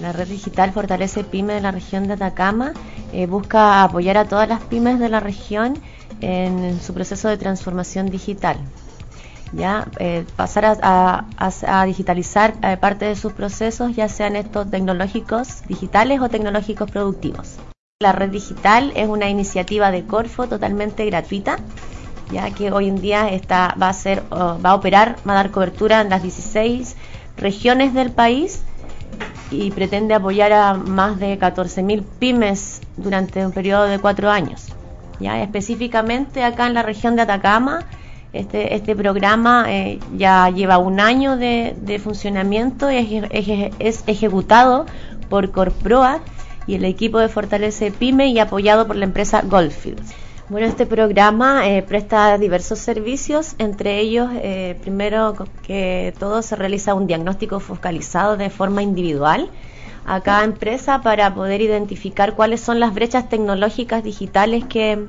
La red digital Fortalece Pyme de la región de Atacama busca apoyar a todas las pymes de la región en su proceso de transformación digital. Ya pasar a digitalizar parte de sus procesos, ya sean estos tecnológicos digitales o tecnológicos productivos. La red digital es una iniciativa de Corfo totalmente gratuita, ya que hoy en día va a dar cobertura en las 16 regiones del país y pretende apoyar a más de 14.000 pymes durante un periodo de 4 años. Ya específicamente acá en la región de Atacama, este programa ya lleva 1 año de funcionamiento y es ejecutado por Corproa y el equipo de Fortalece Pyme y apoyado por la empresa Goldfield. Bueno, este programa presta diversos servicios, entre ellos, primero que todo, se realiza un diagnóstico focalizado de forma individual a cada empresa para poder identificar cuáles son las brechas tecnológicas digitales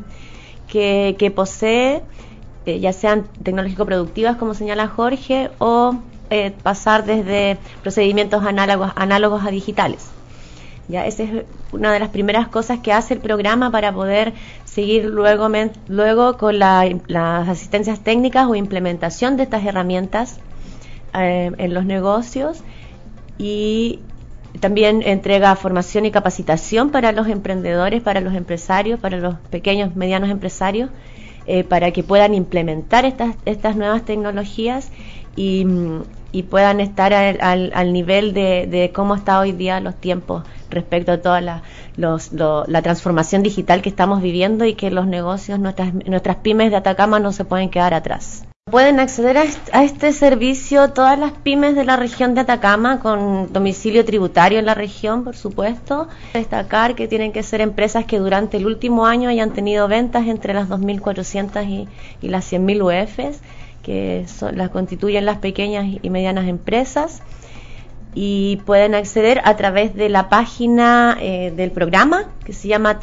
que posee, ya sean tecnológico-productivas, como señala Jorge, o pasar desde procedimientos análogos a digitales. Ya, esa es una de las primeras cosas que hace el programa para poder seguir luego con las asistencias técnicas o implementación de estas herramientas en los negocios, y también entrega formación y capacitación para los emprendedores, para los empresarios, para los pequeños, medianos empresarios, para que puedan implementar estas nuevas tecnologías y puedan estar al nivel de cómo está hoy día los tiempos respecto a toda la transformación digital que estamos viviendo, y que los negocios, nuestras pymes de Atacama, no se pueden quedar atrás. Pueden acceder a este servicio todas las pymes de la región de Atacama con domicilio tributario en la región, por supuesto. Destacar que tienen que ser empresas que durante el último año hayan tenido ventas entre las 2.400 y las 100.000 UFs, que las constituyen las pequeñas y medianas empresas, y pueden acceder a través de la página del programa, que se llama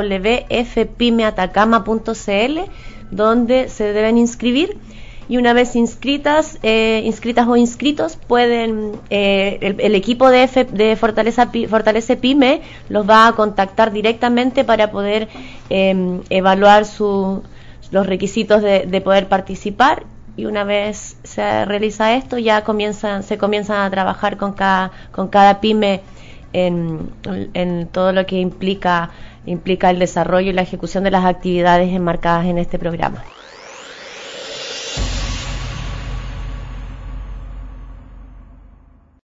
www.fpymeatacama.cl, donde se deben inscribir, y una vez inscritas o inscritos, pueden el equipo de Fortalece Pyme los va a contactar directamente para poder evaluar los requisitos de poder participar. Y una vez se realiza esto, ya se comienzan a trabajar con cada pyme en todo lo que implica el desarrollo y la ejecución de las actividades enmarcadas en este programa.